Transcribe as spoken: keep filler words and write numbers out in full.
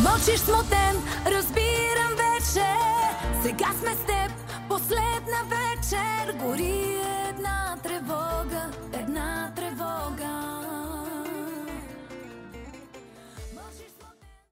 Мълчиш смутен, разбирам вече. Сега сме с теб, последна вечер. Гори е